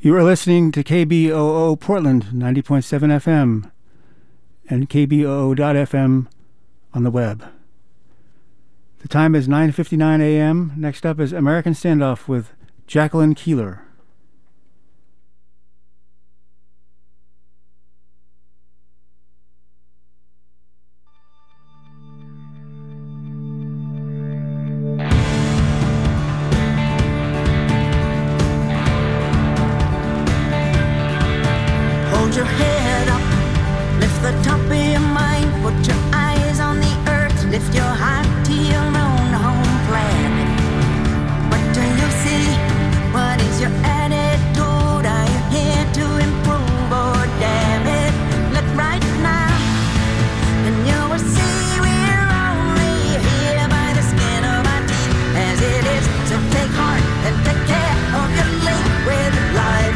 You are listening to KBOO Portland 90.7 FM and KBOO.FM on the web. The time is 9:59 a.m. Next up is American Standoff with Jacqueline Keeler. Hold your head up, lift the top of your mind, put your eyes on the earth, lift your heart to your own home planet. What do you see? What is your attitude? Are you here to improve or damn it? Look right now, and you will see we're only here by the skin of our teeth as it is. So take heart and take care of your link with life.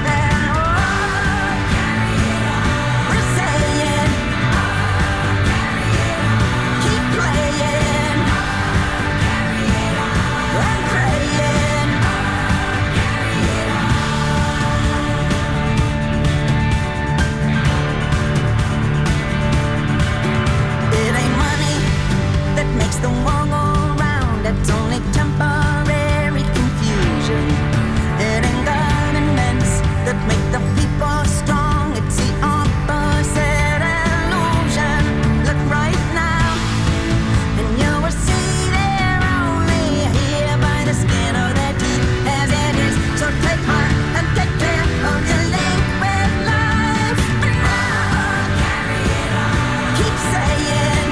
The world go round, it's only temporary confusion. It ain't governments that make the people strong, it's the opposite illusion. Look right now, and you will see they're only here by the skin of their teeth as it is. So take heart and take care of your link with life. Carry it on. Keep saying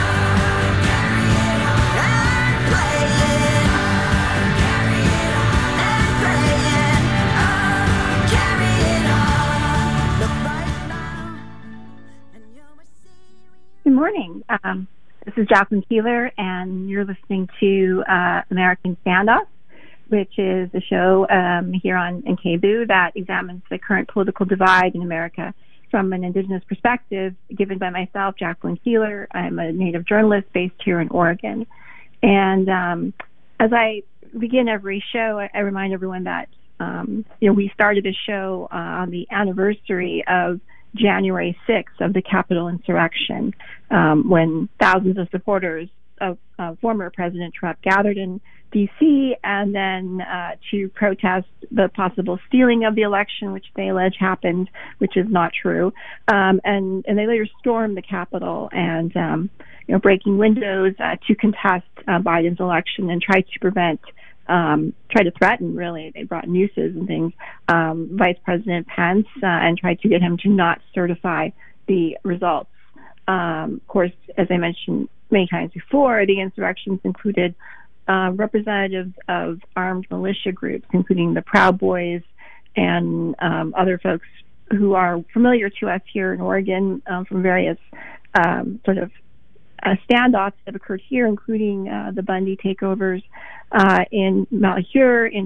Good morning. This is Jacqueline Keeler, and you're listening to American Standoff, which is a show here on KBOO that examines the current political divide in America from an Indigenous perspective, given by myself, Jacqueline Keeler. I'm a Native journalist based here in Oregon. And as I begin every show, I remind everyone that we started this show on the anniversary of January 6th of the Capitol insurrection, when thousands of supporters of former President Trump gathered in D.C. and then to protest the possible stealing of the election, which they allege happened, which is not true. And they later stormed the Capitol and breaking windows to contest Biden's election and tried to threaten, really. They brought nooses and things, Vice President Pence, and tried to get him to not certify the results. Of course, as I mentioned many times before, the insurrections included representatives of armed militia groups, including the Proud Boys and other folks who are familiar to us here in Oregon from various standoffs that have occurred here, including the Bundy takeovers in Malheur in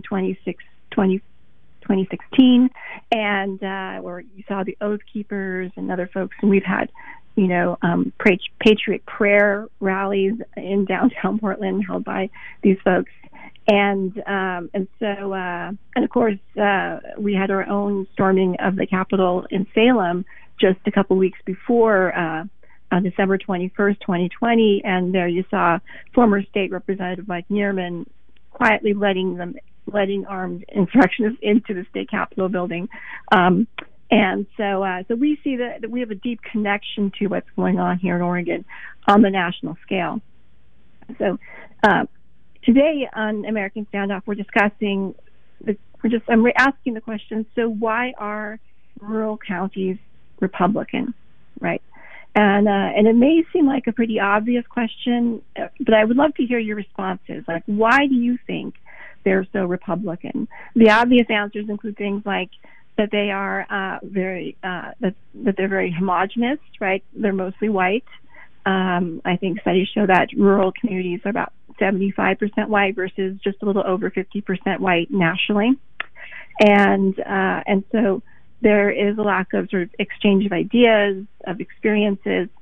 2016, and where you saw the Oath Keepers and other folks, and we've had Patriot Prayer rallies in downtown Portland held by these folks, and of course we had our own storming of the Capitol in Salem just a couple weeks before. On December 21st, 2020, and there you saw former State Representative Mike Neerman quietly letting armed insurrectionists into the state capitol building. And so we see that we have a deep connection to what's going on here in Oregon on the national scale. So today on American Standoff, we're discussing, I'm asking the question, so why are rural counties Republican, right? And it may seem like a pretty obvious question, but I would love to hear your responses. Like, why do you think they're so Republican? The obvious answers include things like that they are that they're very homogenous, right? They're mostly white. I think studies show that rural communities are about 75% white versus just a little over 50% white nationally, and so there is a lack of sort of exchange of ideas, of experiences.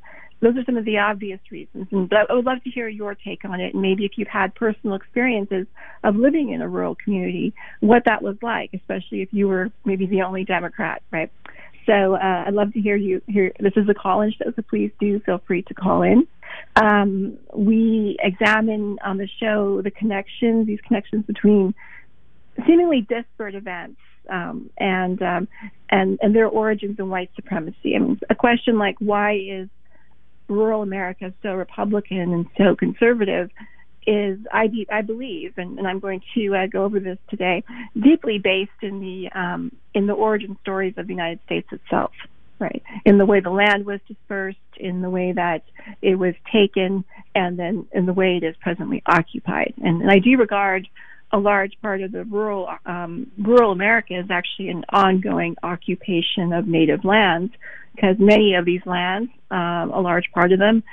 those are some of the obvious reasons. But I would love to hear your take on it, and maybe if you've had personal experiences of living in a rural community, what that was like, especially if you were maybe the only Democrat, right? So I'd love to hear you. This is a call-in show, so please do feel free to call in. We examine on the show these connections between seemingly disparate events and their origins in white supremacy. I mean, a question like, why is rural America so Republican and so conservative, is, I believe, and I'm going to go over this today, deeply based in the origin stories of the United States itself, right? In the way the land was dispersed, in the way that it was taken, and then in the way it is presently occupied. And I do regard a large part of the rural America is actually an ongoing occupation of native lands, because many of these lands, a large part of them,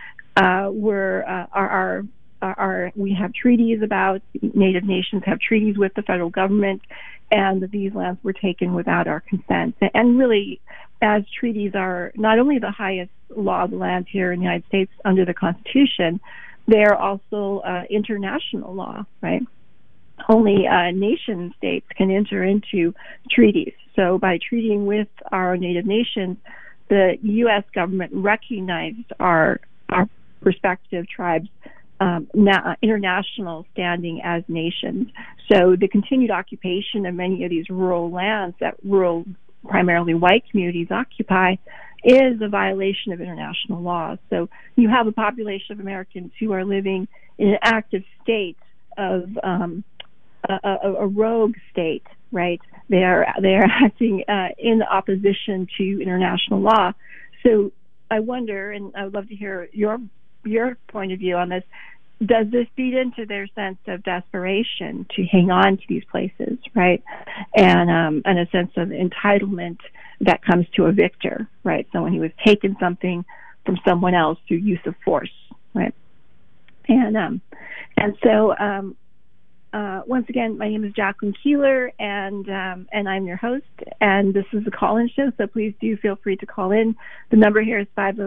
we have treaties about. Native nations have treaties with the federal government, and these lands were taken without our consent. And really, as treaties are not only the highest law of the land here in the United States under the Constitution, they are also international law, right? Only nation states can enter into treaties. So by treating with our native nations, the U.S. government recognized our respective tribes' international standing as nations. So the continued occupation of many of these rural lands that rural, primarily white communities occupy is a violation of international law. So you have a population of Americans who are living in an active state of a rogue state, right? They are acting in opposition to international law. So I wonder, and I would love to hear your point of view on this. Does this feed into their sense of desperation to hang on to these places, right? And a sense of entitlement that comes to a victor, right? Someone who has taken something from someone else through use of force, right? And so once again, my name is Jacqueline Keeler, and I'm your host. And this is the call-in show, so please do feel free to call in. The number here is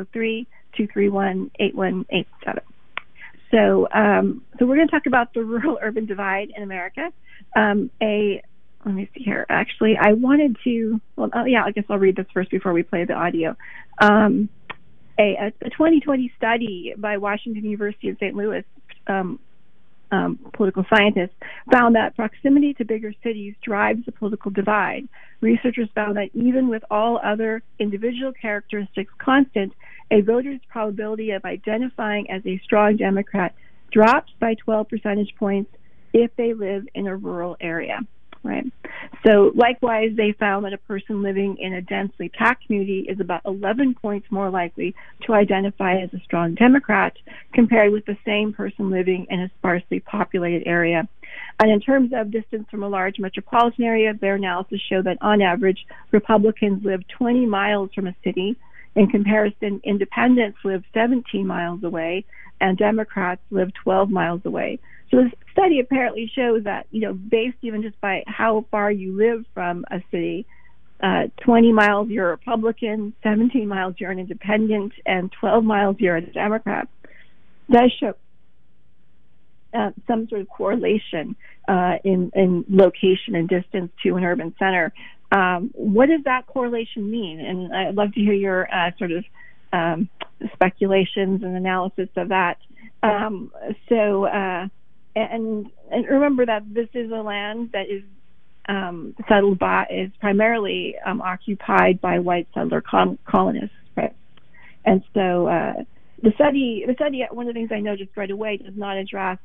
503-231-8187. So we're going to talk about the rural-urban divide in America. Let me see here. Actually, I wanted to. I guess I'll read this first before we play the audio. A 2020 study by Washington University in St. Louis, political scientists, found that proximity to bigger cities drives the political divide. Researchers found that even with all other individual characteristics constant, a voter's probability of identifying as a strong Democrat drops by 12 percentage points if they live in a rural area, right? So likewise, they found that a person living in a densely packed community is about 11 points more likely to identify as a strong Democrat compared with the same person living in a sparsely populated area. And in terms of distance from a large metropolitan area, their analysis showed that on average, Republicans live 20 miles from a city. In comparison, independents live 17 miles away, and Democrats live 12 miles away. So this study apparently shows that, based even just by how far you live from a city, 20 miles you're a Republican, 17 miles you're an independent, and 12 miles you're a Democrat. That shows some sort of correlation in location and distance to an urban center. What does that correlation mean? And I'd love to hear your speculations and analysis of that. And remember that this is a land that is is primarily occupied by white settler colonists, right? And so the study, one of the things I noticed right away does not address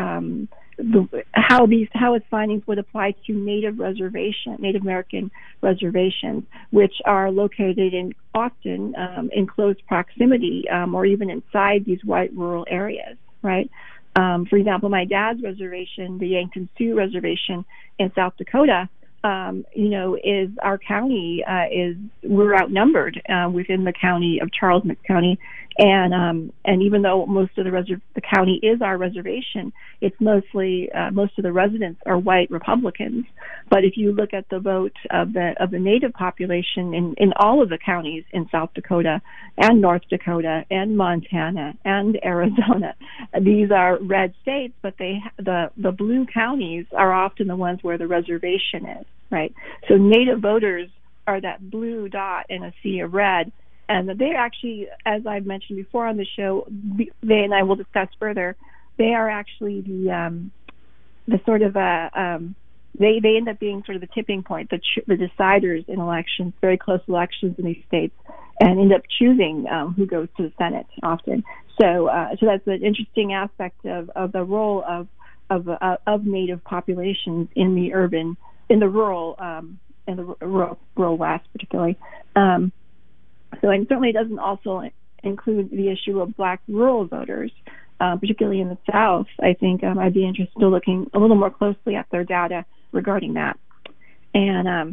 how its findings would apply to Native American reservations, which are located often in close proximity or even inside these white rural areas, right? For example, my dad's reservation, the Yankton Sioux Reservation in South Dakota, is our county we're outnumbered within the county of Charles County And even though most of the county is our reservation, it's mostly most of the residents are white Republicans. But if you look at the vote of the Native population in all of the counties in South Dakota and North Dakota and Montana and Arizona, these are red states, but the blue counties are often the ones where the reservation is, right? So Native voters are that blue dot in a sea of red. And they actually, as I've mentioned before on the show, they and I will discuss further, they are actually the sort of they end up being sort of the tipping point, the deciders in elections, very close elections in these states, and end up choosing who goes to the Senate often. So that's an interesting aspect of the role of Native populations in the rural West, particularly. So, and certainly it doesn't also include the issue of black rural voters, particularly in the South. I think I'd be interested in looking a little more closely at their data regarding that. And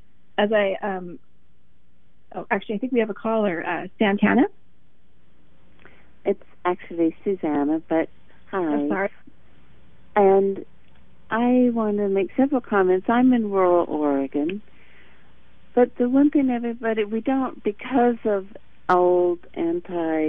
actually, I think we have a caller, Santana. It's actually Susanna, but hi. Oh, sorry. And I want to make several comments. I'm in rural Oregon. But the one thing, everybody, we don't, because of old anti-black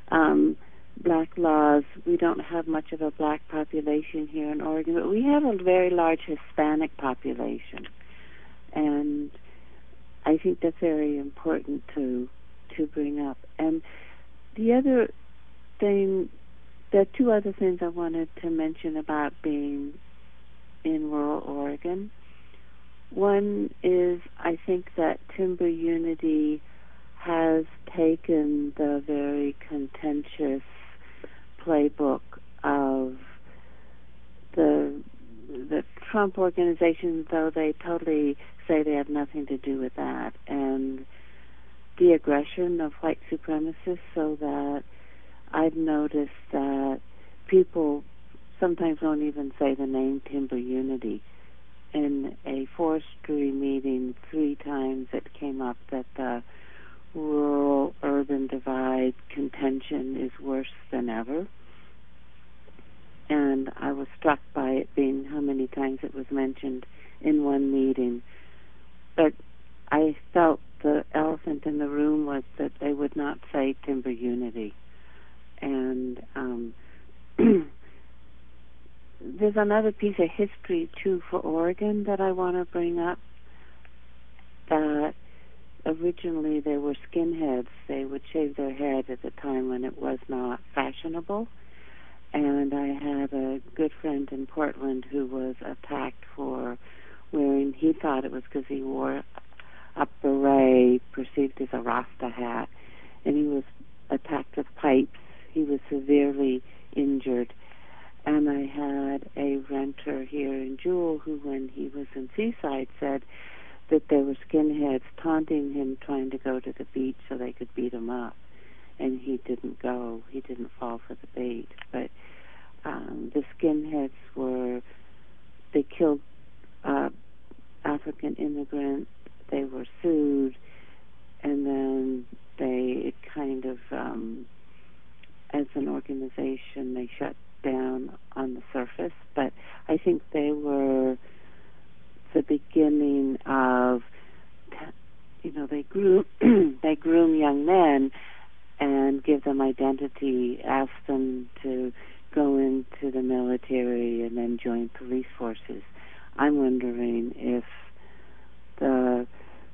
laws, we don't have much of a black population here in Oregon, but we have a very large Hispanic population. And I think that's very important to bring up. And the other thing, there are two other things I wanted to mention about being in rural Oregon. One is, I think that Timber Unity has taken the very contentious playbook of the Trump organization, though they totally say they have nothing to do with that, and the aggression of white supremacists, so that I've noticed that people sometimes don't even say the name Timber Unity. In a forestry meeting 3 times it came up that the rural-urban divide contention is worse than ever. And I was struck by it being how many times it was mentioned in one meeting. But I felt the elephant in the room was that they would not say Timber Unity. And there's another piece of history, too, for Oregon that I want to bring up, that originally there were skinheads. They would shave their head at the time when it was not fashionable. And I had a good friend in Portland who was attacked for wearing, he thought it was because he wore a beret perceived as a Rasta hat, and he was attacked with pipes. He was severely injured. And I had a renter here in Jewel who, when he was in Seaside, said that there were skinheads taunting him trying to go to the beach so they could beat him up. And he didn't go. He didn't fall for the bait. But the skinheads they killed African immigrants. They were sued. And then they kind of, as an organization, they shut down on the surface. But I think they were the beginning of, they groom young men and give them identity, ask them to go into the military and then join police forces. I'm wondering if the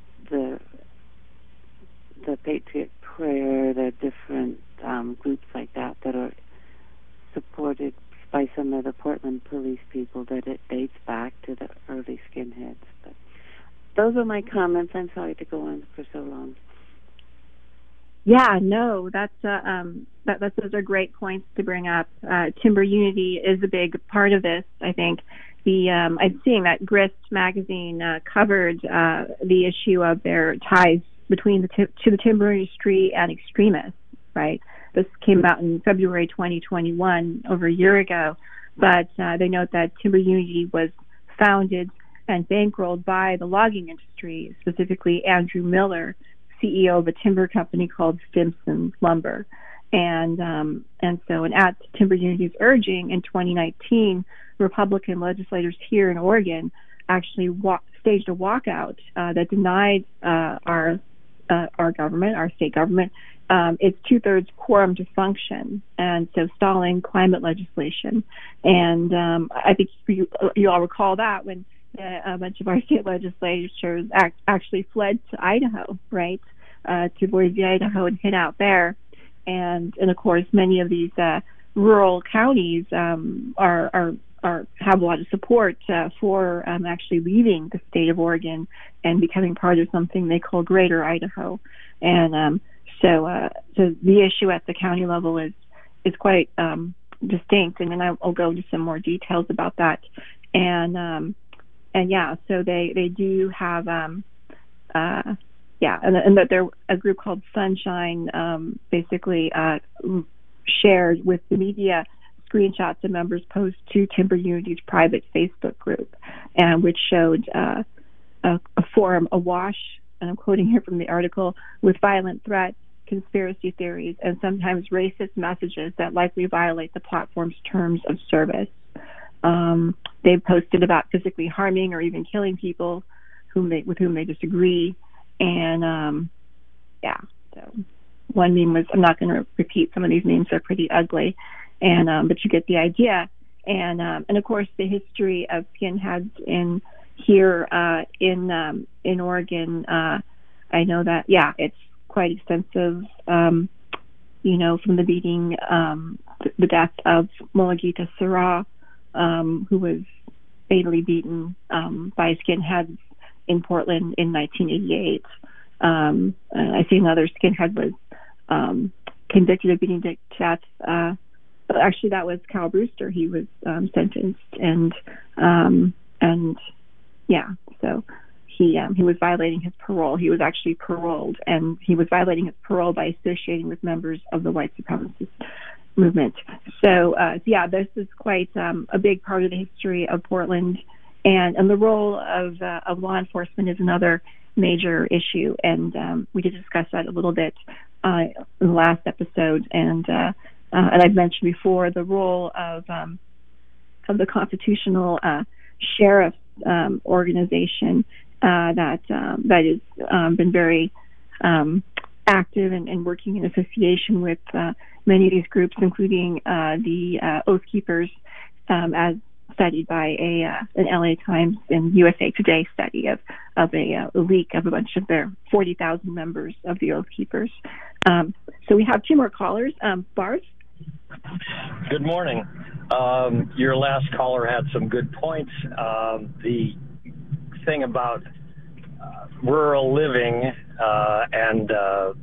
Patriot Prayer, the different groups like that are supported by some of the Portland police people, that it dates back to the early skinheads. But those are my comments. I'm sorry to go on for so long. Yeah, no, those are great points to bring up. Timber Unity is a big part of this. I think I'm seeing that Grist magazine covered the issue of their ties between to the timber industry and extremists. Right, this came out in February 2021, over a year ago. But they note that Timber Unity was founded and bankrolled by the logging industry, specifically Andrew Miller, CEO of a timber company called Stimson Lumber. And so, and at Timber Unity's urging in 2019, Republican legislators here in Oregon actually staged a walkout that denied our government, our state government, its 2/3 quorum to function, and so stalling climate legislation. And I think you all recall that when a bunch of our state legislators actually fled to Idaho, right, to Boise, Idaho, and hid out there. And of course, many of these rural counties have a lot of support for actually leaving the state of Oregon and becoming part of something they call Greater Idaho. And so the issue at the county level is quite distinct, and then I'll go into some more details about that. And yeah, so they do have and that they're a group called Sunshine basically shared with the media screenshots of members' posts to Timber Unity's private Facebook group, and which showed a forum awash, and I'm quoting here from the article, with violent threats, conspiracy theories, and sometimes racist messages that likely violate the platform's terms of service. They've posted about physically harming or even killing people with whom they disagree. And so one meme was, I'm not going to repeat some of these memes, they're pretty ugly, and but you get the idea. And of course the history of skinheads in Oregon, I know that it's quite extensive. From the beating, the death of Mulugita Serra, who was fatally beaten by skinheads in Portland in 1988. I see another skinhead was convicted of beating to death. But actually, that was Cal Brewster. He was sentenced, and so he was violating his parole. He was actually paroled, and he was violating his parole by associating with members of the white supremacist movement. So this is quite a big part of the history of Portland, and the role of law enforcement is another major issue, and we did discuss that a little bit in the last episode, and I've mentioned before the role of the constitutional sheriff organization that has been very active and working in association with many of these groups, including the Oath Keepers, as studied by an LA Times and USA Today study of a leak of a bunch of their 40,000 members of the Oath Keepers. So we have two more callers. Barth? Good morning. Your last caller had some good points. The thing about rural living and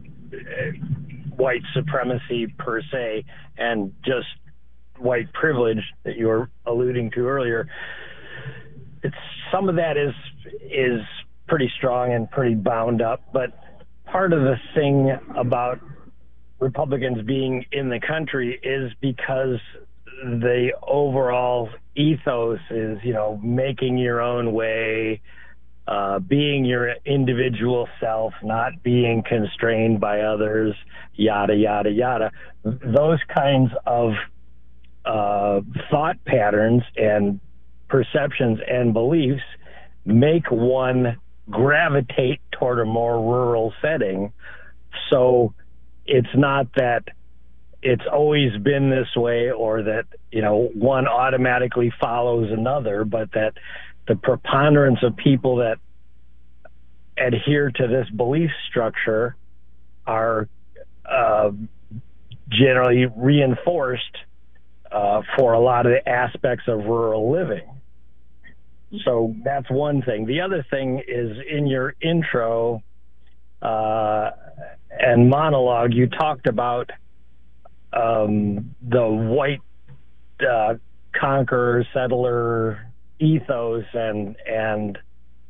white supremacy per se, and just white privilege that you were alluding to earlier, some of that is pretty strong and pretty bound up. But part of the thing about Republicans being in the country is because the overall ethos is, making your own way, being your individual self, not being constrained by others, yada, yada, yada. Those kinds of thought patterns and perceptions and beliefs make one gravitate toward a more rural setting. So it's not that it's always been this way, or that, one automatically follows another, but that the preponderance of people that adhere to this belief structure are generally reinforced for a lot of the aspects of rural living. So that's one thing. The other thing is, in your intro and monologue, you talked about the white conqueror settler ethos, and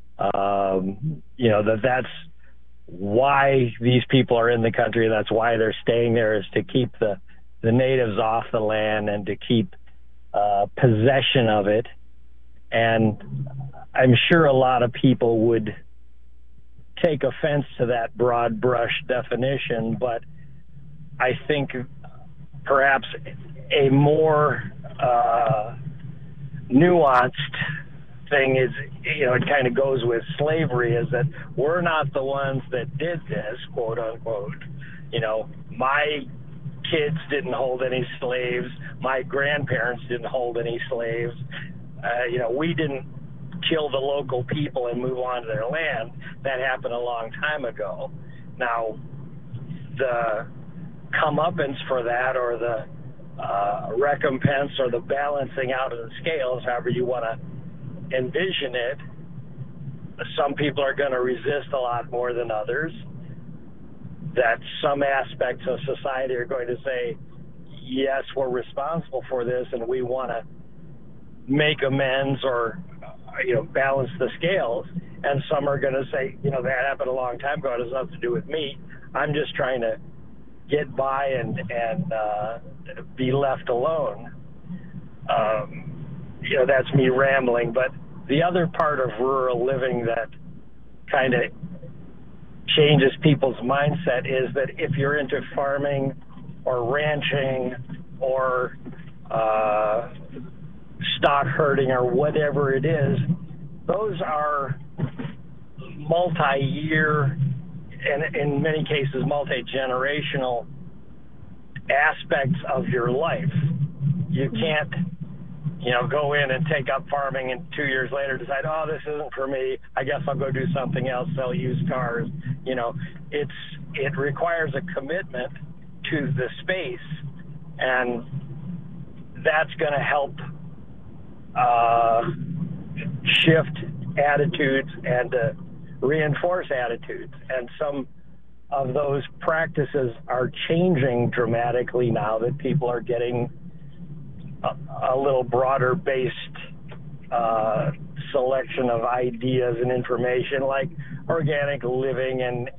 that's why these people are in the country. That's why they're staying there, is to keep the natives off the land and to keep possession of it. And I'm sure a lot of people would take offense to that broad brush definition, but I think perhaps a more nuanced thing is, it kind of goes with slavery, is that we're not the ones that did this, quote unquote. My kids didn't hold any slaves. My grandparents didn't hold any slaves. We didn't kill the local people and move on to their land. That happened a long time ago. Now, the comeuppance for that, or the recompense, or the balancing out of the scales, however you want to envision it, some people are going to resist a lot more than others. That some aspects of society are going to say, yes, we're responsible for this and we want to make amends, or balance the scales. And some are going to say, that happened a long time ago, it has nothing to do with me, I'm just trying to get by and be left alone. That's me rambling. But the other part of rural living that kind of changes people's mindset is that if you're into farming or ranching or stock herding or whatever it is, those are multi-year and in many cases multi-generational aspects of your life. You can't go in and take up farming and 2 years later decide, oh, this isn't for me, I guess I'll go do something else, sell used cars. It requires a commitment to the space, and that's going to help shift attitudes and reinforce attitudes. And some of those practices are changing dramatically now that people are getting a little broader based selection of ideas and information, like organic living and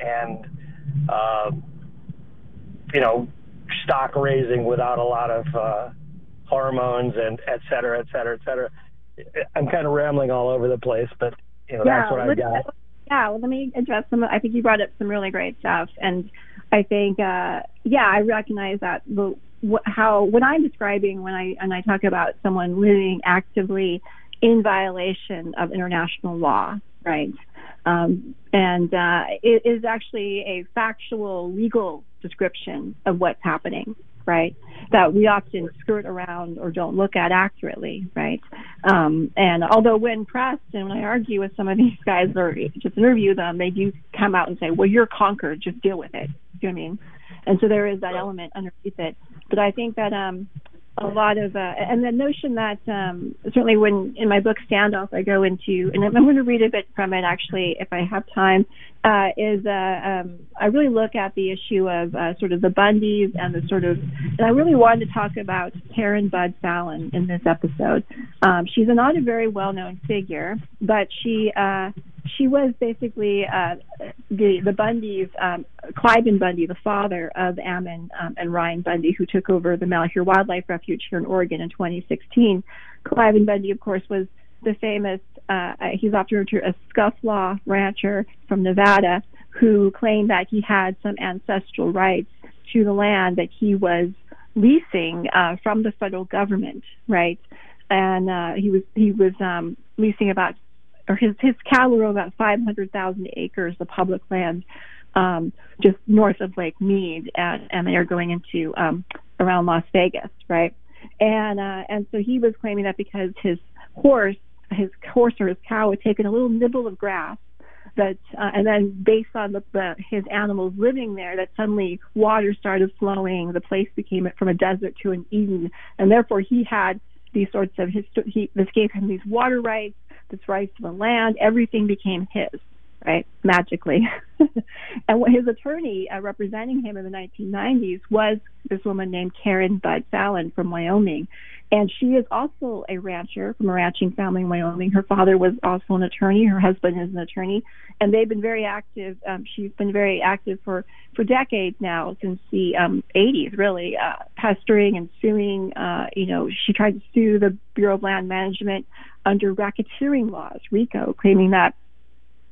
stock raising without a lot of hormones and et cetera, et cetera, et cetera. I'm kind of rambling all over the place, but that's what I got. Yeah, well, let me address some. I think you brought up some really great stuff, and I think I recognize that when I'm describing when I talk about someone living actively in violation of international law, right? It is actually a factual, legal description of what's happening, right? That we often skirt around or don't look at accurately, right? And although when pressed and when I argue with some of these guys or just interview them, they do come out and say, well, you're conquered, just deal with it. Do you know what I mean? And so there is that element underneath it. But I think that a lot of, and the notion that certainly when in my book Standoff, I go into, and I'm going to read a bit from it actually if I have time, I really look at the issue of sort of the Bundys and the sort of, and I really wanted to talk about Karen Budd Fallon in this episode. She's not a very well-known figure, but she was basically the Bundys, Cliven Bundy, the father of Ammon and Ryan Bundy, who took over the Malheur Wildlife Refuge here in Oregon in 2016. Cliven Bundy, of course, was the famous, he's often referred to as scufflaw rancher from Nevada, who claimed that he had some ancestral rights to the land that he was leasing from the federal government, right? And he was leasing about, or his cattle were about 500,000 acres of public land just north of Lake Mead, and they are going into around Las Vegas, right? And so he was claiming that because his horse or his cow had taken a little nibble of grass, that and then based on his animals living there, that suddenly water started flowing. The place became from a desert to an Eden, and therefore he had these sorts of this gave him these water rights, this rights to the land. Everything became his, right, magically. And what his attorney representing him in the 1990s was this woman named Karen Budd Fallon from Wyoming. And she is also a rancher from a ranching family in Wyoming. Her father was also an attorney. Her husband is an attorney. And they've been very active. She's been very active for decades now, since the 80s, really, pestering and suing. She tried to sue the Bureau of Land Management under racketeering laws, RICO, claiming that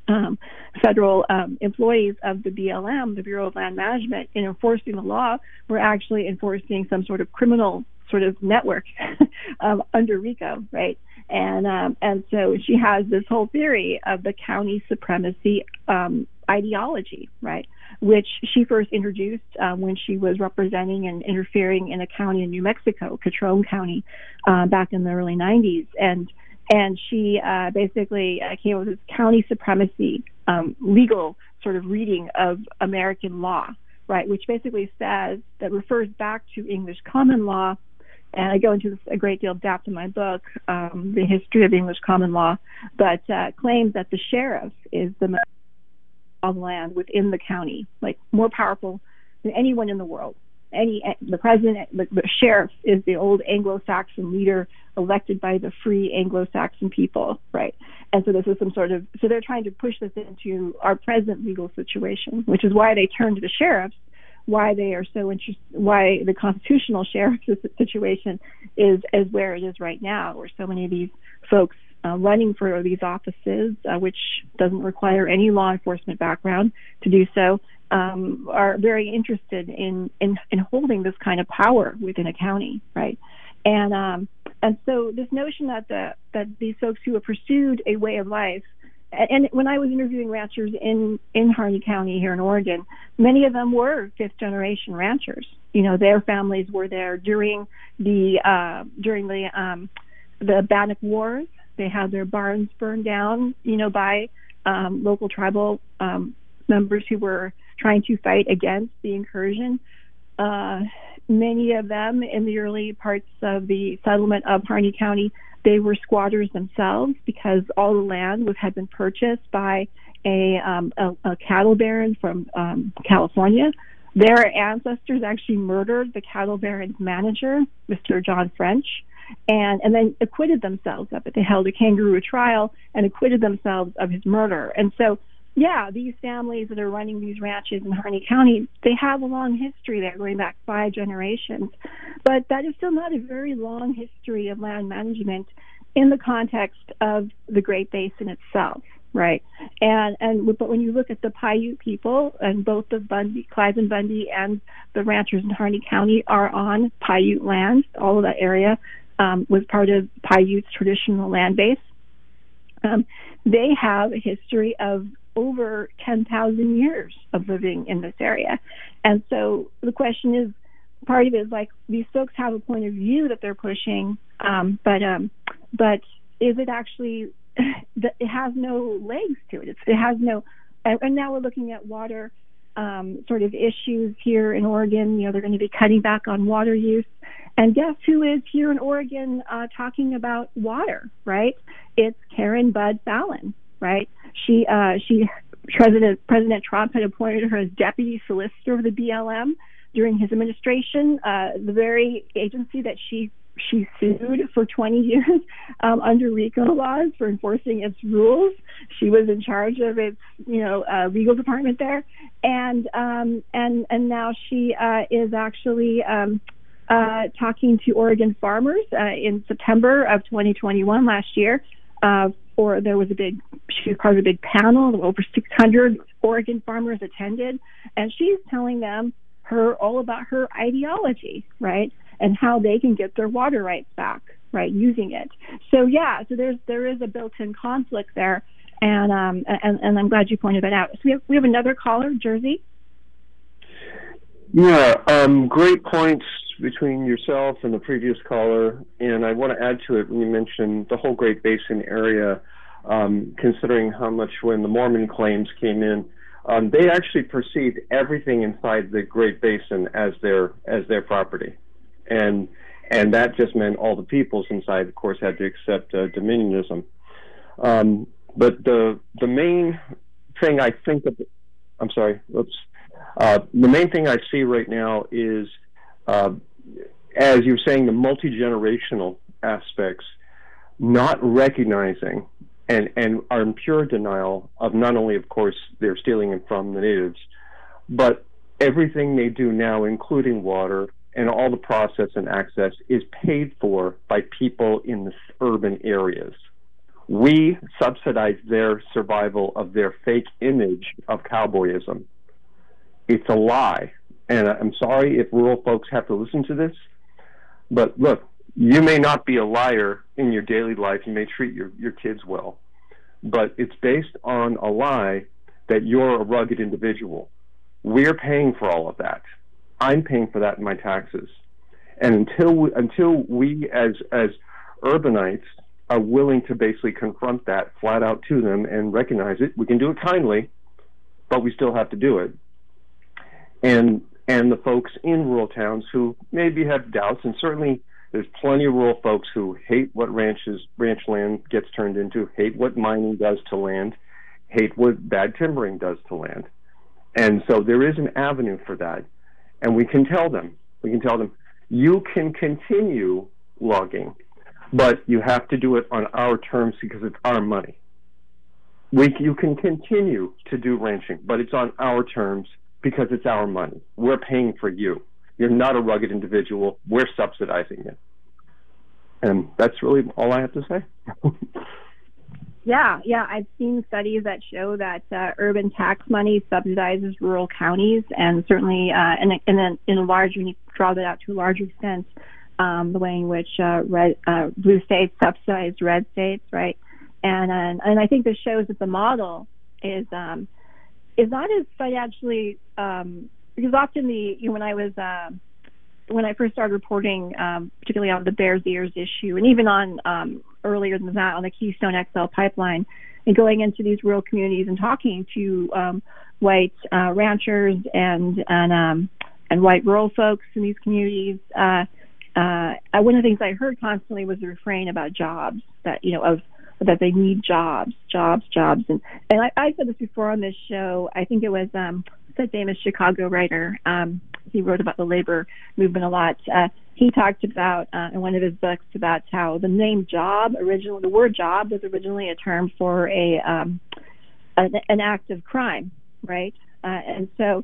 federal employees of the BLM, the Bureau of Land Management, in enforcing the law, were actually enforcing some sort of criminal sort of network under RICO, right? And so she has this whole theory of the county supremacy ideology, right, which she first introduced when she was representing and interfering in a county in New Mexico, Catrón County, back in the early 90s. And she basically came up with this county supremacy legal sort of reading of American law, right, which basically says, that refers back to English common law. And I go into this a great deal of depth in my book, The History of English Common Law, but claims that the sheriff is the most of land within the county, like more powerful than anyone in the world. The president, the sheriff is the old Anglo-Saxon leader elected by the free Anglo-Saxon people, right? And so this is so they're trying to push this into our present legal situation, which is why they turn to the sheriffs, why they are so interested, why the constitutional sheriff situation is where it is right now, where so many of these folks running for these offices, which doesn't require any law enforcement background to do so, are very interested in holding this kind of power within a county, right? And so this notion that these folks who have pursued a way of life, and when I was interviewing ranchers in Harney County here in Oregon, many of them were fifth generation ranchers. You know, their families were there during the Bannock Wars. They had their barns burned down, you know, by local tribal members who were trying to fight against the incursion. Many of them in the early parts of the settlement of Harney County, they were squatters themselves because all the land had been purchased by a cattle baron from California. Their ancestors actually murdered the cattle baron's manager, Mr. John French, and then acquitted themselves of it. They held a kangaroo trial and acquitted themselves of his murder. And so, yeah, these families that are running these ranches in Harney County, they have a long history there, going back 5 generations. But that is still not a very long history of land management in the context of the Great Basin itself, right? But when you look at the Paiute people, and both the Clive and Bundy and the ranchers in Harney County are on Paiute land, all of that area was part of Paiute's traditional land base. They have a history of over 10,000 years of living in this area. And so the question is, part of it is like, these folks have a point of view that they're pushing, but is it actually, it has no legs to it. It has no, and now we're looking at water sort of issues here in Oregon. You know, they're going to be cutting back on water use. And guess who is here in Oregon talking about water, right? It's Karen Budd Fallon, right? President Trump had appointed her as deputy solicitor of the BLM during his administration, the very agency that she sued for 20 years under RICO laws for enforcing its rules. She was in charge of its, legal department there, and now she is actually talking to Oregon farmers in September of 2021 last year. She was part of a big panel. Over 600 Oregon farmers attended, and she's telling them all about her ideology, right, and how they can get their water rights back, right, using it. So there is a built-in conflict there, and I'm glad you pointed that out. So we have another caller, Jersey. Yeah, great points between yourself and the previous caller, and I want to add to it when you mentioned the whole Great Basin area, considering how much when the Mormon claims came in, they actually perceived everything inside the Great Basin as their property, and that just meant all the peoples inside, of course, had to accept dominionism. But the main thing I think of, the main thing I see right now is, as you're saying, the multi-generational aspects, not recognizing and are in pure denial of not only, of course, they're stealing it from the natives, but everything they do now, including water and all the process and access, is paid for by people in the urban areas. We subsidize their survival of their fake image of cowboyism. It's a lie. And I'm sorry if rural folks have to listen to this, but look, you may not be a liar in your daily life. You may treat your kids well, but it's based on a lie that you're a rugged individual. We're paying for all of that. I'm paying for that in my taxes. And until we as urbanites are willing to basically confront that flat out to them and recognize it, we can do it kindly, but we still have to do it. And the folks in rural towns who maybe have doubts, and certainly there's plenty of rural folks who hate what ranch land gets turned into, hate what mining does to land, hate what bad timbering does to land. And so there is an avenue for that. And we can tell them, you can continue logging, but you have to do it on our terms because it's our money. You can continue to do ranching, but it's on our terms because it's our money. We're paying for you. You're not a rugged individual. We're subsidizing you. And that's really all I have to say. Yeah. I've seen studies that show that urban tax money subsidizes rural counties, and certainly, in a large, when you draw that out to a larger extent, the way in which blue states subsidize red states, right? And I think this shows that the model is not as financially, because often when I first started reporting, particularly on the Bears Ears issue, and even on earlier than that on the Keystone XL pipeline, and going into these rural communities and talking to white ranchers and white rural folks in these communities, one of the things I heard constantly was the refrain about jobs, that they need jobs, and I said this before on this show. I think it was that famous Chicago writer. He wrote about the labor movement a lot. He talked about in one of his books about how the name job, the word job was originally a term for an act of crime, right? And so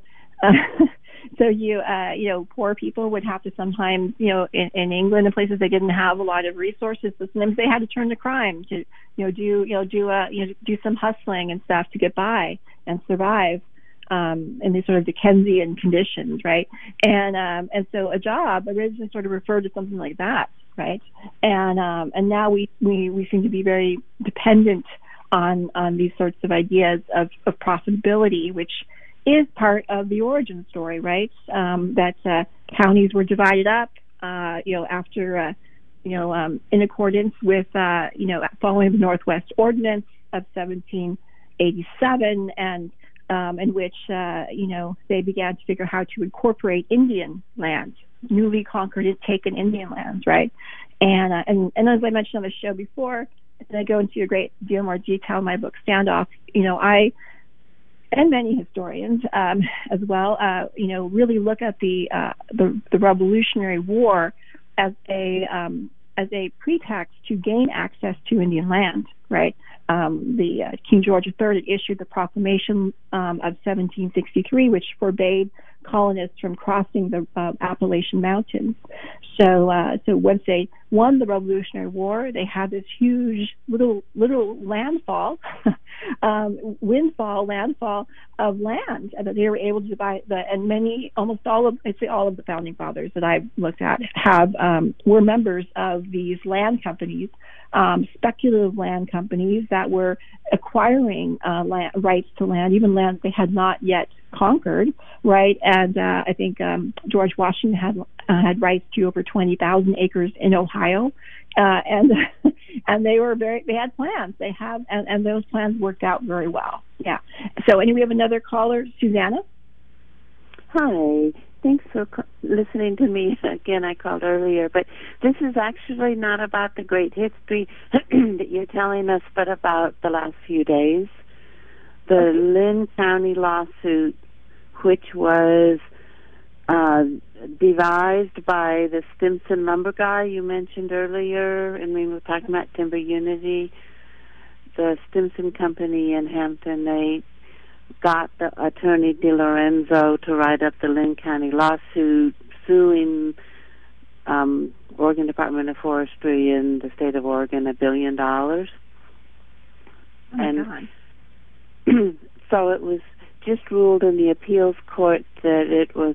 poor people would have to sometimes, in England and places they didn't have a lot of resources, so sometimes they had to turn to crime to, do some hustling and stuff to get by and survive. In these sort of Dickensian conditions, right? And so a job originally sort of referred to something like that, right? And now we seem to be very dependent on these sorts of ideas of profitability, which is part of the origin story, right? That counties were divided up, after in accordance with following the Northwest Ordinance of 1787, and in which they began to figure how to incorporate Indian lands, newly conquered and taken Indian lands, right? And as I mentioned on the show before, and I go into a great deal more detail in my book Standoff, I and many historians as well, really look at the Revolutionary War as a pretext to gain access to Indian land, right? King George III had issued the proclamation of 1763, which forbade colonists from crossing the Appalachian Mountains. So once they won the Revolutionary War, they had this huge little landfall, landfall of land that they were able to buy. Almost all of the founding fathers that I've looked at were members of these land companies, speculative land companies that were acquiring rights to land, even lands they had not yet conquered, right? And I think George Washington had rights to over 20,000 acres in Ohio, and they had plans. And those plans worked out very well. Yeah. So anyway, we have another caller, Susanna. Hi. Thanks for listening to me. Again, I called earlier, but this is actually not about the great history that you're telling us, but about the last few days. The Lynn County lawsuit, which was devised by the Stimson lumber guy you mentioned earlier, and we were talking about Timber Unity. The Stimson Company in Hampton, they got the attorney DiLorenzo to write up the Lynn County lawsuit suing Oregon Department of Forestry in the state of Oregon $1 billion. Oh my and God. so it was just ruled in the appeals court that it was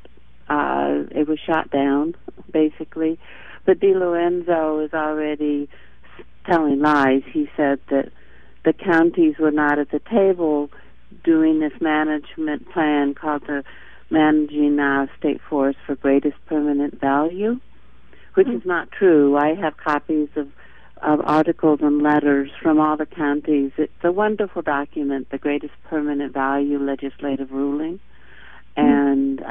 shot down, basically. But Di Lorenzo is already telling lies. He said that the counties were not at the table doing this management plan called the Managing State Forest for Greatest Permanent Value, which is not true. I have copies of articles and letters from all the counties. It's a wonderful document, the Greatest Permanent Value Legislative Ruling. And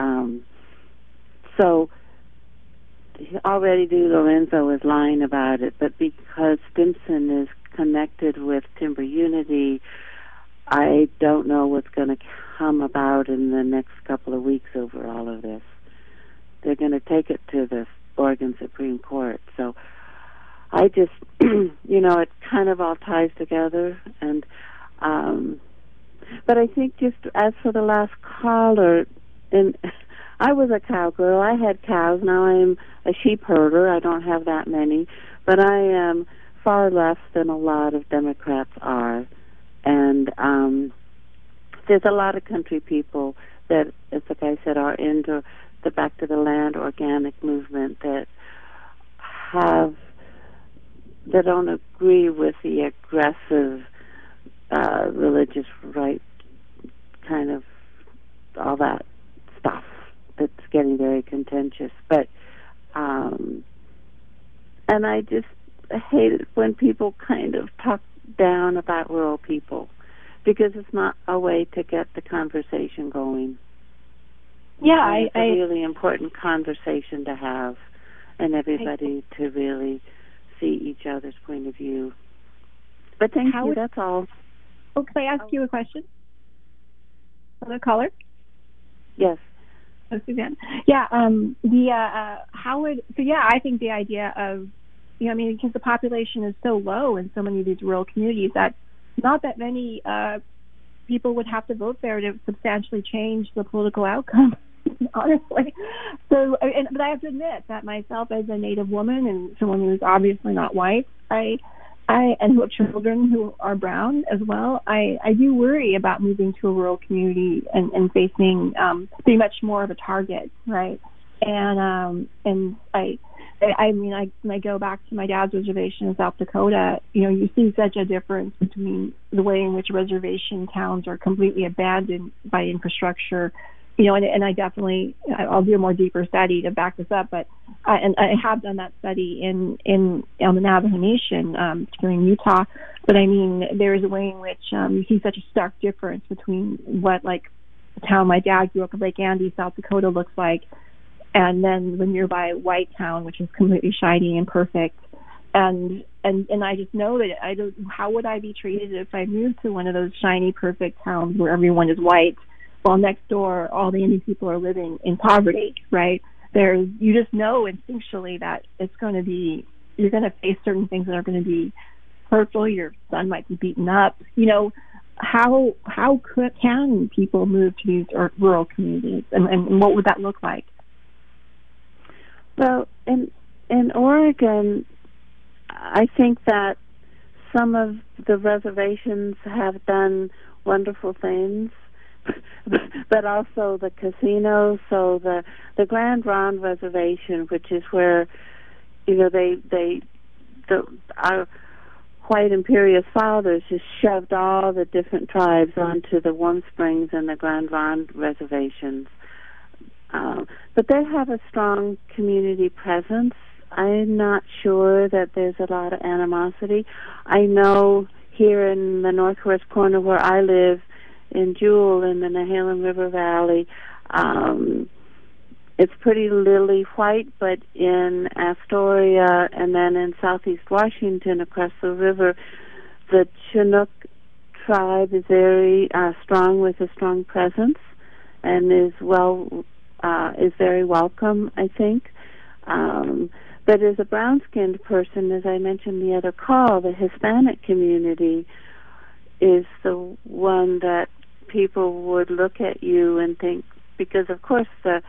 so already Di Lorenzo is lying about it, but because Stimson is connected with Timber Unity, I don't know what's going to come about in the next couple of weeks over all of this. They're going to take it to the Oregon Supreme Court. So I just, it kind of all ties together. And but I think just as for the last caller, and I was a cowgirl. I had cows. Now I'm a sheep herder. I don't have that many, but I am far less than a lot of Democrats are. And there's a lot of country people that, as the guy said, are into the Back to the Land organic movement that don't agree with the aggressive religious right kind of all that stuff that's getting very contentious. But and I just hate it when people kind of talk down about rural people, because it's not a way to get the conversation going. Yeah, it's a really important conversation to have, and everybody to really see each other's point of view. But thank you. That's all. Oh, can I ask you a question? Another caller? Yes. Oh, Suzanne. Yeah. I think the idea of, because the population is so low in so many of these rural communities that not that many people would have to vote there to substantially change the political outcome, honestly. So, but I have to admit that myself, as a Native woman and someone who's obviously not white, and who have children who are brown as well, I do worry about moving to a rural community and facing pretty much more of a target, right? And when I go back to my dad's reservation in South Dakota, you see such a difference between the way in which reservation towns are completely abandoned by infrastructure, and I'll do a more deeper study to back this up, but I have done that study on the Navajo Nation, particularly in Utah. But there is a way in which you see such a stark difference between what, like, the town my dad grew up in, Lake Andy, South Dakota, looks like, and then the nearby white town, which is completely shiny and perfect. And I just know that how would I be treated if I moved to one of those shiny, perfect towns where everyone is white, while next door all the Indian people are living in poverty, right? You just know instinctually that you're going to face certain things that are going to be hurtful. Your son might be beaten up. How can people move to these rural communities, and what would that look like? Well, in Oregon, I think that some of the reservations have done wonderful things, but also the casinos. So the Grand Ronde Reservation, which is where our white imperious fathers just shoved all the different tribes onto the Warm Springs and the Grand Ronde reservations. But they have a strong community presence. I'm not sure that there's a lot of animosity. I know here in the northwest corner where I live, in Jewel in the Nehalem River Valley, it's pretty lily white, but in Astoria and then in southeast Washington across the river, the Chinook tribe is very strong, with a strong presence, and is very welcome, I think. But as a brown-skinned person, as I mentioned the other call, the Hispanic community is the one that people would look at you and think, because of course the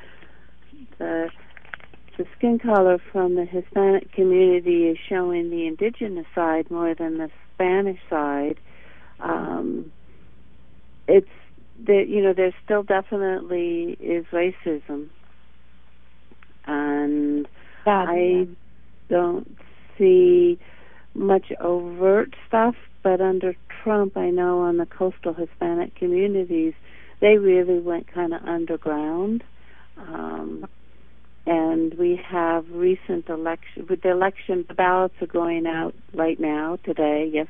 skin color from the Hispanic community is showing the indigenous side more than the Spanish side. It's that, you know, there still definitely is racism, and I don't see much overt stuff, but under Trump, I know on the coastal Hispanic communities, they really went kind of underground. And we have recent election, with the election, the ballots are going out right now, today,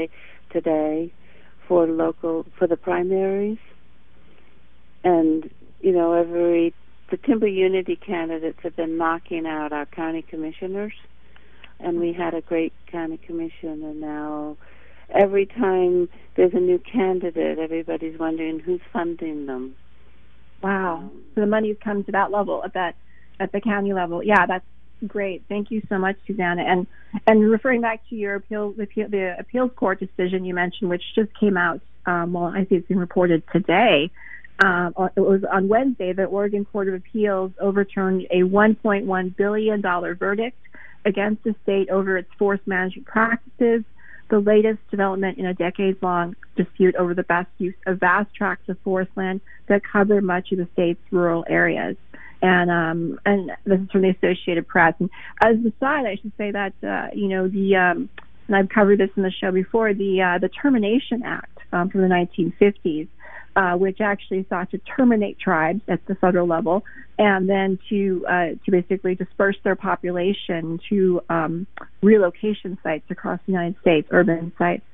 for the primaries. And, you know, the Timber Unity candidates have been knocking out our county commissioners, and we had a great county commission, and now every time there's a new candidate, everybody's wondering who's funding them. Wow. So the money's come to that level, at the county level. Yeah, that's great. Thank you so much, Susanna. And referring back to your the appeals court decision you mentioned, which just came out, well, I think it's been reported today. It was on Wednesday. The Oregon Court of Appeals overturned a $1.1 billion verdict against the state over its forest management practices, the latest development in a decades-long dispute over the best use of vast tracts of forest land that cover much of the state's rural areas. And this is from the Associated Press. And as an aside, I should say that and I've covered this in the show before, the Termination Act from the 1950s, which actually sought to terminate tribes at the federal level, and then to basically disperse their population to relocation sites across the United States, urban sites,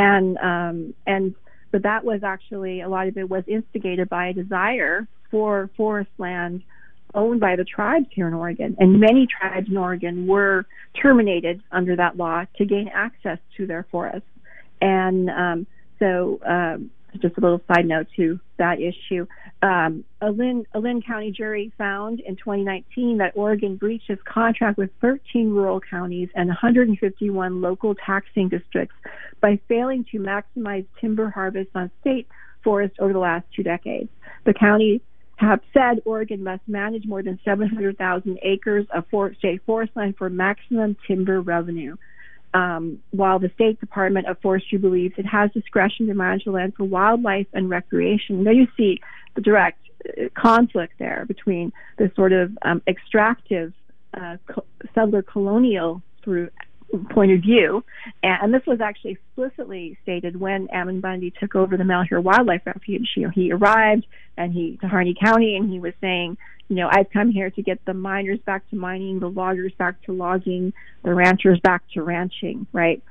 but that was actually, a lot of it was instigated by a desire for forest land owned by the tribes here in Oregon, and many tribes in Oregon were terminated under that law to gain access to their forests. And so just a little side note to that issue. A Lynn County jury found in 2019 that Oregon breached its contract with 13 rural counties and 151 local taxing districts by failing to maximize timber harvest on state forests over the last 2 decades. The county have said Oregon must manage more than 700,000 acres of state forest land for maximum timber revenue. While the State Department of Forestry believes it has discretion to manage the land for wildlife and recreation. Now you see the direct conflict there between the sort of extractive settler colonial point of view, and this was actually explicitly stated when Ammon Bundy took over the Malheur Wildlife Refuge. He arrived to Harney County, and he was saying, I've come here to get the miners back to mining, the loggers back to logging, the ranchers back to ranching, right?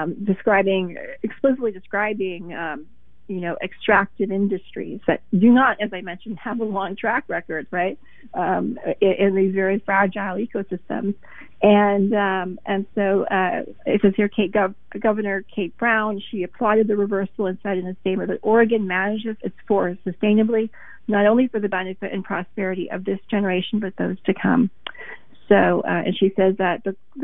Explicitly describing extractive industries that do not, as I mentioned, have a long track record, right? In these very fragile ecosystems. And so it says here, Governor Kate Brown, she applauded the reversal and said in a statement that Oregon manages its forests sustainably, not only for the benefit and prosperity of this generation, but those to come. So, and she says that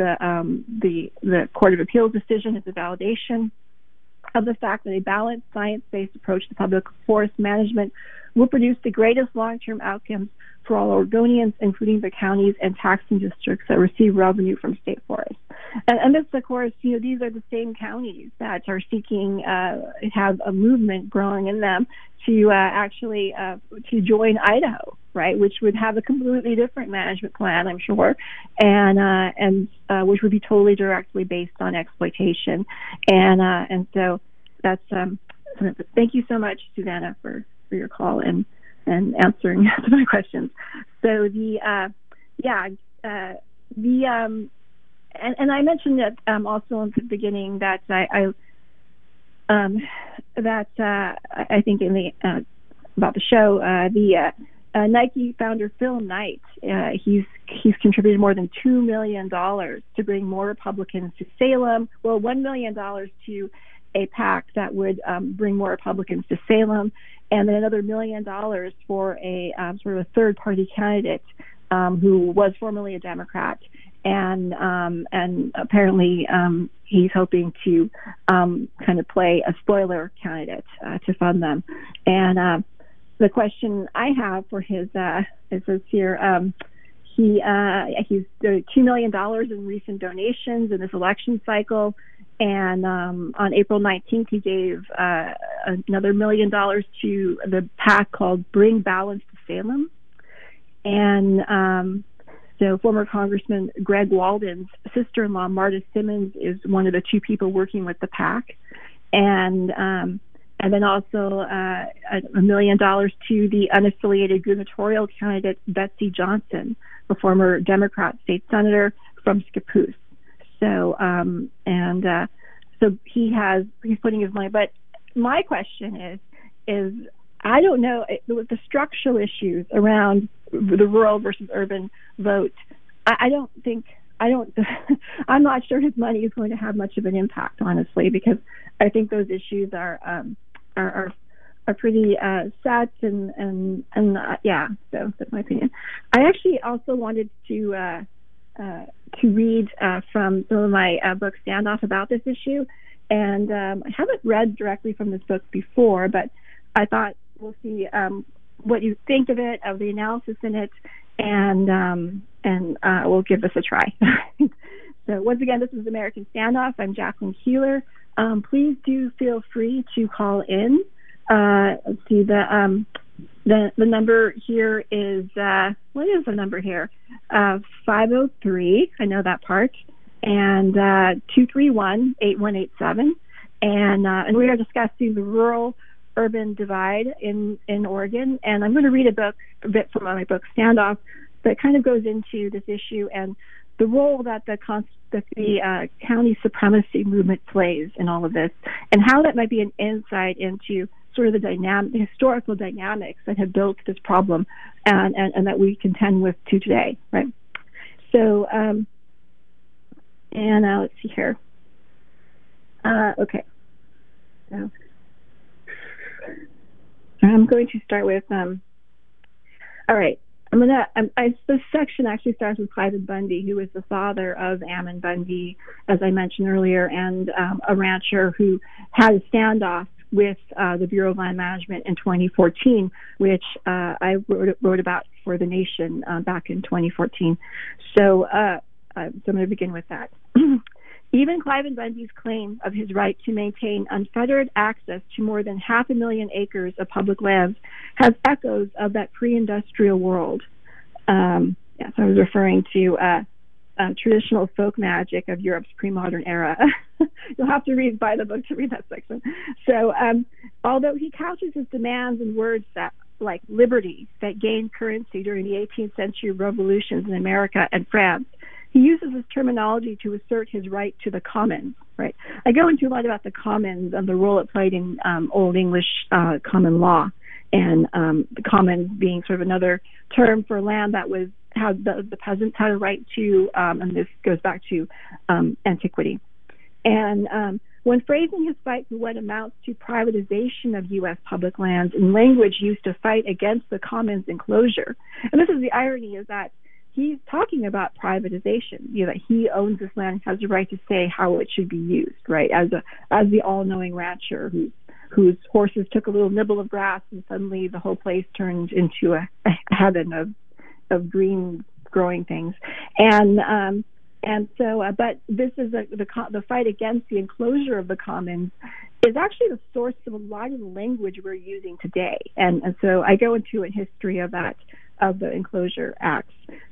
the Court of Appeals decision is a validation of the fact that a balanced, science-based approach to public forest management will produce the greatest long-term outcomes for all Oregonians, including the counties and taxing districts that receive revenue from state forests. And this, of course, these are the same counties that are seeking, have a movement growing in them to actually to join Idaho, right, which would have a completely different management plan, I'm sure, and which would be totally directly based on exploitation. And so that's thank you so much, Susanna, for your call and answering my questions. So and I mentioned that also in the beginning that I think in the about the show, the Nike founder Phil Knight, he's contributed more than $2 million to bring more Republicans to Salem. Well, $1 million to a PAC that would bring more Republicans to Salem, and then another $1 million for a sort of a third-party candidate who was formerly a Democrat, and apparently he's hoping to kind of play a spoiler candidate to fund them. And the question I have for his it says here, he's $2 million in recent donations in this election cycle, And on April 19th, he gave another $1 million to the PAC called Bring Balance to Salem. And so former Congressman Greg Walden's sister-in-law, Marta Simmons, is one of the two people working with the PAC. And then also $1 million to the unaffiliated gubernatorial candidate Betsy Johnson, a former Democrat state senator from Scappoose. So so he's putting his money. But my question is I don't know with the structural issues around the rural versus urban vote. I'm not sure his money is going to have much of an impact, honestly, because I think those issues are pretty set and yeah. So that's my opinion. I actually also wanted to read from some of my book Standoff about this issue, and I haven't read directly from this book before, but I thought we'll see what you think of it, of the analysis in it, and we'll give this a try. So once again, this is American Standoff. I'm Jacqueline Keeler. Please do feel free to call in. Let's see, the number here is, what is the number here? 503, I know that part, and 231-8187. And we are discussing the rural-urban divide in Oregon. And I'm going to read a bit from my book, Standoff, that kind of goes into this issue and the role that the county supremacy movement plays in all of this, and how that might be an insight into sort of the historical dynamics that have built this problem and that we contend with to today, right? So, let's see here. Okay. So, I'm going to start with, all right. This section actually starts with Cliven Bundy, who was the father of Ammon Bundy, as I mentioned earlier, and a rancher who had a standoff with the Bureau of Land Management in 2014, which I wrote about for The Nation back in 2014. So I'm going to begin with that. Even Cliven Bundy's claim of his right to maintain unfettered access to more than 500,000 acres of public lands has echoes of that pre-industrial world. Yes, I was referring to traditional folk magic of Europe's pre-modern era. You'll have to buy the book to read that section. So, although he couches his demands in words that, like liberty, that gained currency during the 18th century revolutions in America and France, he uses this terminology to assert his right to the commons, right? I go into a lot about the commons and the role it played in Old English common law, and the commons being sort of another term for land that was how the peasants had a right to, and this goes back to antiquity. And when phrasing his fight for what amounts to privatization of U.S. public lands in language used to fight against the commons enclosure, and this is the irony, is that he's talking about privatization, that he owns this land, has the right to say how it should be used, right? As the all-knowing rancher whose horses took a little nibble of grass and suddenly the whole place turned into a heaven of green growing things. And so, but this is the fight against the enclosure of the commons is actually the source of a lot of the language we're using today. And so I go into a history of that, of the Enclosure Acts.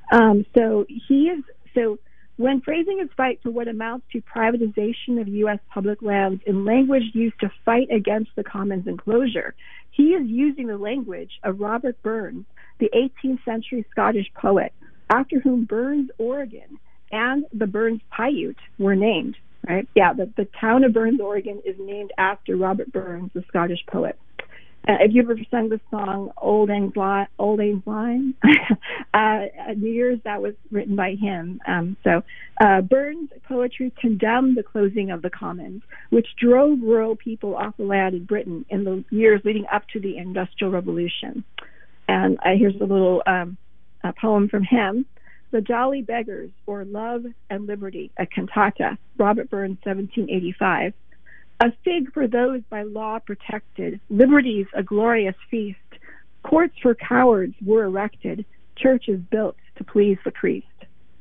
So when phrasing his fight for what amounts to privatization of U.S. public lands in language used to fight against the commons enclosure, he is using the language of Robert Burns, the 18th century Scottish poet, after whom Burns, Oregon, and the Burns Paiute were named, right? Yeah, the town of Burns, Oregon is named after Robert Burns, the Scottish poet. If you've ever sung the song Old Ames Line, New Year's, that was written by him. Burns' poetry condemned the closing of the commons, which drove rural people off the land in Britain in the years leading up to the Industrial Revolution. And here's a little a poem from him. The Jolly Beggars, or Love and Liberty, a cantata, Robert Burns, 1785. A fig for those by law protected, liberty's a glorious feast. Courts for cowards were erected, churches built to please the priest.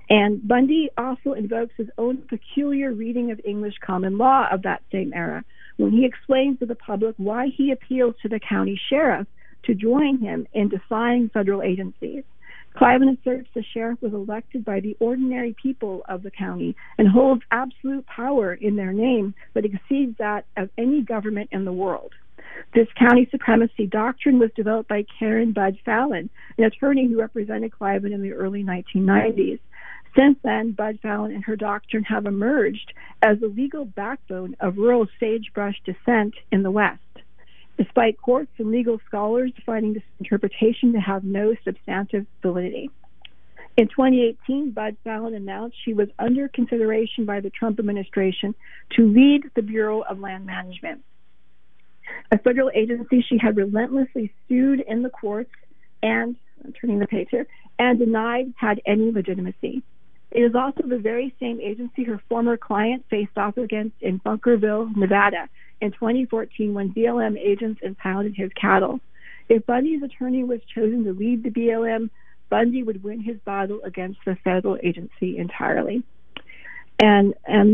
And Bundy also invokes his own peculiar reading of English common law of that same era when he explains to the public why he appeals to the county sheriff to join him in defying federal agencies. Cliven asserts the sheriff was elected by the ordinary people of the county and holds absolute power in their name that exceeds that of any government in the world. This county supremacy doctrine was developed by Karen Bud Fallon, an attorney who represented Cliven in the early 1990s. Since then, Bud Fallon and her doctrine have emerged as the legal backbone of rural sagebrush descent in the West, despite courts and legal scholars finding this interpretation to have no substantive validity. In 2018, Bud Fallon announced she was under consideration by the Trump administration to lead the Bureau of Land Management, a federal agency she had relentlessly sued in the courts and, I'm turning the page here, and denied had any legitimacy. It is also the very same agency her former client faced off against in Bunkerville, Nevada, in 2014 when BLM agents impounded his cattle. If Bundy's attorney was chosen to lead the BLM, Bundy would win his battle against the federal agency entirely. And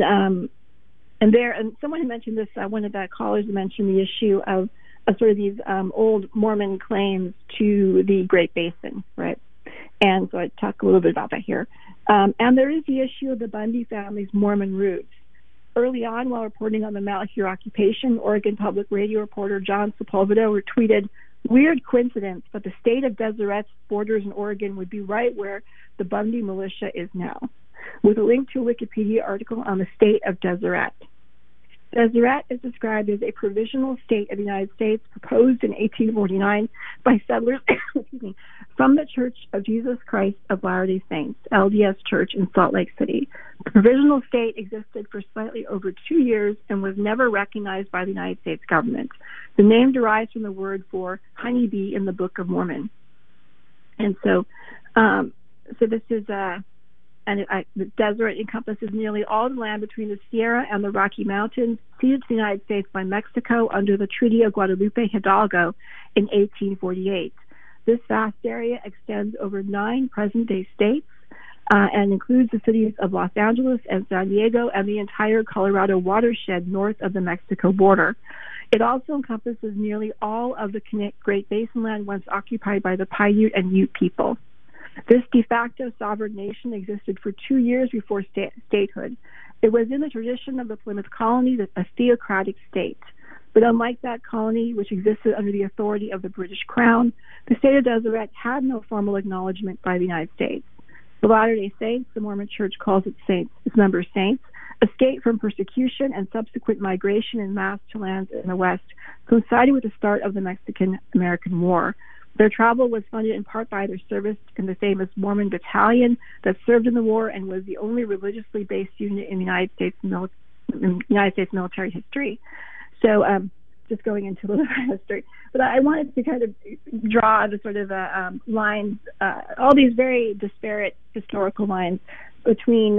someone had mentioned this. One of the callers mentioned the issue of sort of these old Mormon claims to the Great Basin, right? And so I talk a little bit about that here. And there is the issue of the Bundy family's Mormon roots. Early on, while reporting on the Malheur occupation, Oregon Public Radio reporter John Sepulveda tweeted, "Weird coincidence, but the state of Deseret's borders in Oregon would be right where the Bundy militia is now," with a link to a Wikipedia article on the state of Deseret. Deseret is described as a provisional state of the United States proposed in 1849 by settlers from the Church of Jesus Christ of Latter-day Saints, LDS Church in Salt Lake City. The provisional state existed for slightly over 2 years and was never recognized by the United States government. The name derives from the word for honeybee in the Book of Mormon. And so this is the Deseret encompasses nearly all the land between the Sierra and the Rocky Mountains, ceded to the United States by Mexico under the Treaty of Guadalupe Hidalgo in 1848. This vast area extends over 9 present-day states and includes the cities of Los Angeles and San Diego and the entire Colorado watershed north of the Mexico border. It also encompasses nearly all of the Great Basin land once occupied by the Paiute and Ute people. This de facto sovereign nation existed for 2 years before statehood. It was in the tradition of the Plymouth colony a theocratic state. But unlike that colony, which existed under the authority of the British Crown, the state of Deseret had no formal acknowledgement by the United States. The Latter-day Saints, the Mormon Church calls its members saints, escaped from persecution and subsequent migration en masse to lands in the West, coinciding with the start of the Mexican-American War. Their travel was funded in part by their service in the famous Mormon Battalion that served in the war and was the only religiously based unit in the United States military history. So, just going into a little bit of history, but I wanted to kind of draw the sort of lines, all these very disparate historical lines between,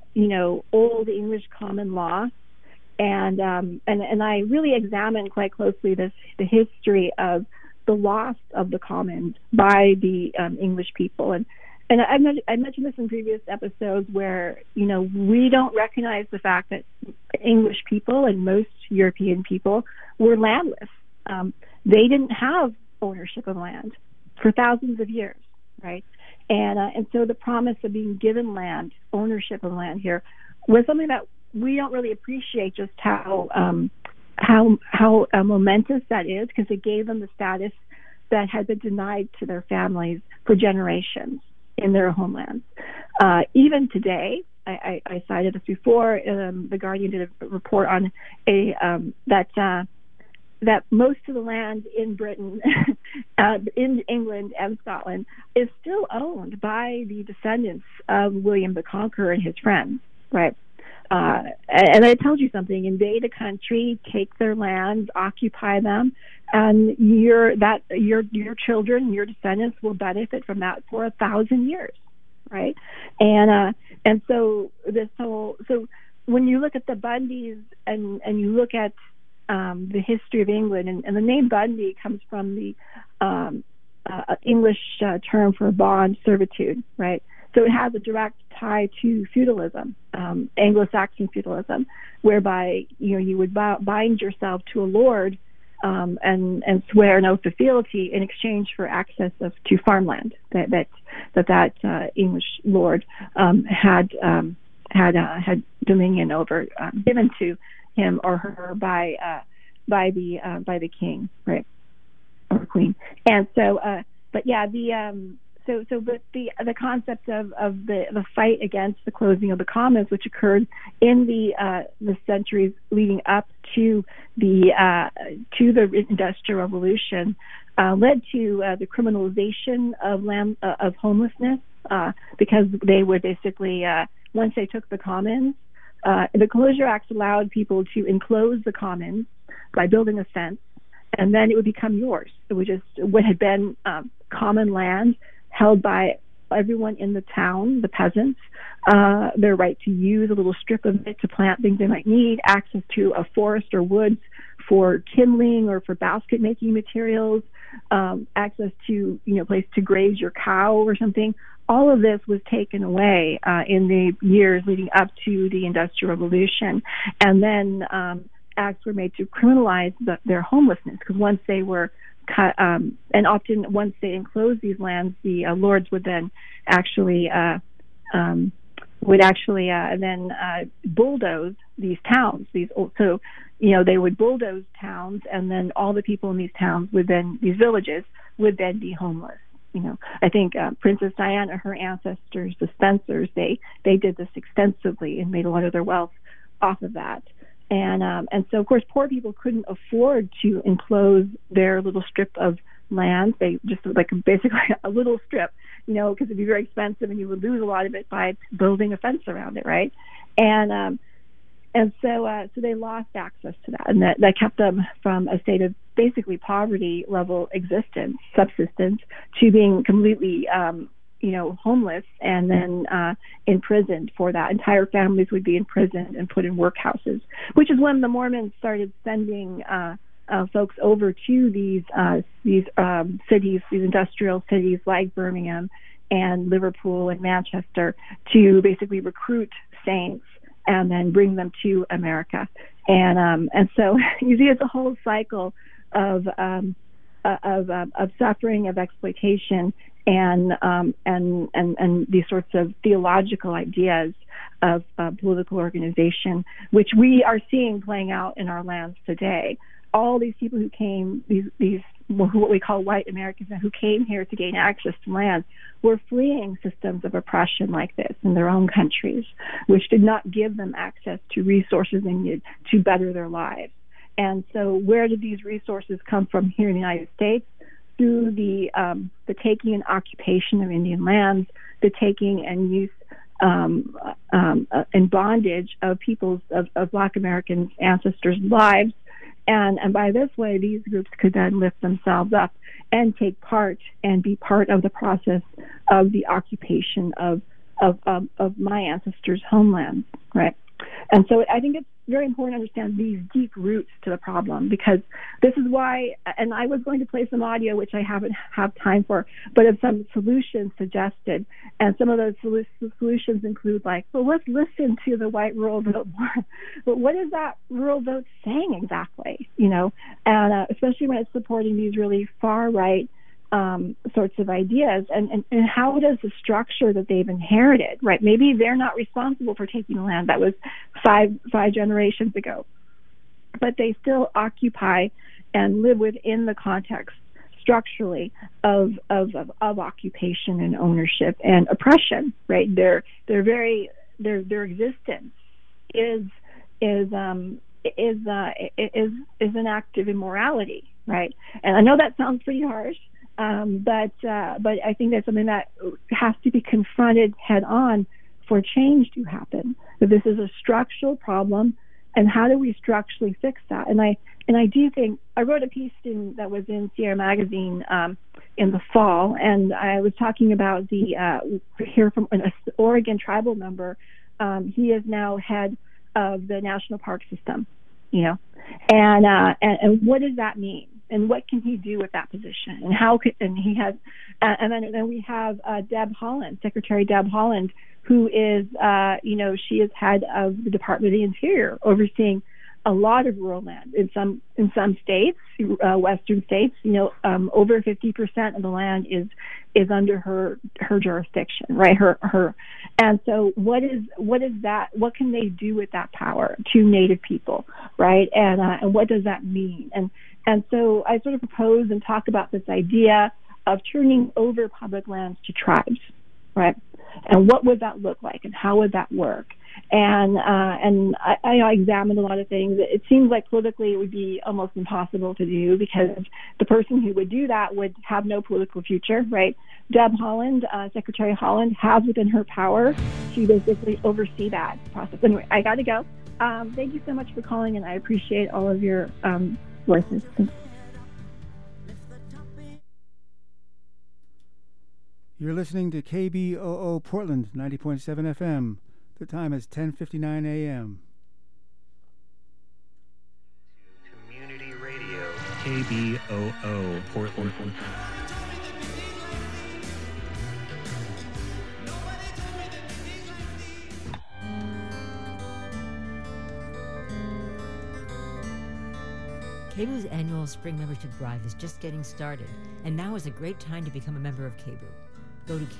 old English common law, and I really examined quite closely the history of the loss of the commons by the English people. And I mentioned this in previous episodes where, we don't recognize the fact that English people and most European people were landless. They didn't have ownership of land for thousands of years, right? And so the promise of being given land, ownership of land here, was something that we don't really appreciate just how momentous that is, because it gave them the status that had been denied to their families for generations in their homelands. Even today, I cited this before. The Guardian did a report on that most of the land in Britain, in England and Scotland, is still owned by the descendants of William the Conqueror and his friends, right? And I told you something: invade a country, take their lands, occupy them, and your children, your descendants will benefit from that for 1,000 years, right? And so when you look at the Bundys and you look at the history of England, and the name Bundy comes from the English term for bond servitude, right? So it has a direct tie to feudalism, Anglo-Saxon feudalism, whereby you would bind yourself to a lord and swear an oath of fealty in exchange for access to farmland that English lord had dominion over, given to him or her by the king, right, or queen. And so, but the concept of the fight against the closing of the commons, which occurred in the centuries leading up to the Industrial Revolution, led to the criminalization of homelessness, because they would basically once they took the commons, the Closure Acts allowed people to enclose the commons by building a fence, and then it would become yours. It would just what had been common land held by everyone in the town, the peasants, their right to use a little strip of it to plant things they might need, access to a forest or woods for kindling or for basket making materials, access to place to graze your cow or something. All of this was taken away in the years leading up to the Industrial Revolution, and then acts were made to criminalize their homelessness, because once they were cut, and often once they enclosed these lands, the lords would then actually bulldoze these towns. They would bulldoze towns, and then all the people in these towns these villages would then be homeless. I think Princess Diana, her ancestors, the Spencers, they did this extensively and made a lot of their wealth off of that. And so, of course, poor people couldn't afford to enclose their little strip of land. They just basically a little strip, because it'd be very expensive, and you would lose a lot of it by building a fence around it, right? And so they lost access to that, and that kept them from a state of basically poverty level subsistence, to being completely homeless, and then imprisoned for that. Entire families would be imprisoned and put in workhouses, which is when the Mormons started sending folks over to these cities, these industrial cities like Birmingham and Liverpool and Manchester, to basically recruit saints and then bring them to America. And so you see it's a whole cycle of suffering, of exploitation, and these sorts of theological ideas of political organization, which we are seeing playing out in our lands today. All these people who came, these what we call white Americans, who came here to gain access to land, were fleeing systems of oppression like this in their own countries, which did not give them access to resources they needed to better their lives. And so where did these resources come from here in the United States? Through the taking and occupation of Indian lands, the taking and use and bondage of of Black Americans' ancestors' lives, and by this way, these groups could then lift themselves up and take part and be part of the process of the occupation of my ancestors' homelands, right? And so I think it's very important to understand these deep roots to the problem, because this is why, and I was going to play some audio, which I haven't have time for, but of some solutions suggested. And some of those solutions include let's listen to the white rural vote more. But what is that rural vote saying exactly? And especially when it's supporting these really far right sorts of ideas, and how does the structure that they've inherited, right? Maybe they're not responsible for taking the land that was five generations ago, but they still occupy and live within the context structurally of occupation and ownership and oppression, right? Their existence is an act of immorality, right? And I know that sounds pretty harsh. But I think that's something that has to be confronted head on for change to happen. That this is a structural problem, and how do we structurally fix that? And I do think I wrote a piece that was in Sierra Magazine in the fall, and I was talking about hear from an Oregon tribal member. He is now head of the National Park System, and what does that mean? and what can he do with that position, and how could, and he has, and then we have Deb Haaland, Secretary Deb Haaland, who is, she is head of the Department of the Interior, overseeing a lot of rural land in some states, western states. Over 50% of the land is under her jurisdiction, right? Her, and so what is that? What can they do with that power to Native people, right? And what does that mean? And so I sort of propose and talk about this idea of turning over public lands to tribes, right? And what would that look like, and how would that work? And I examined a lot of things. It seems like politically it would be almost impossible to do, because the person who would do that would have no political future, right? Deb Haaland, Secretary Haaland, has within her power to basically oversee that process. Anyway, I got to go. Thank you so much for calling, and I appreciate all of your voices. Thanks. You're listening to KBOO Portland, 90.7 FM. The time is 10:59 a.m. Community Radio, KBOO Portland. KBOO's annual spring membership drive is just getting started, and now is a great time to become a member of KBOO. Go to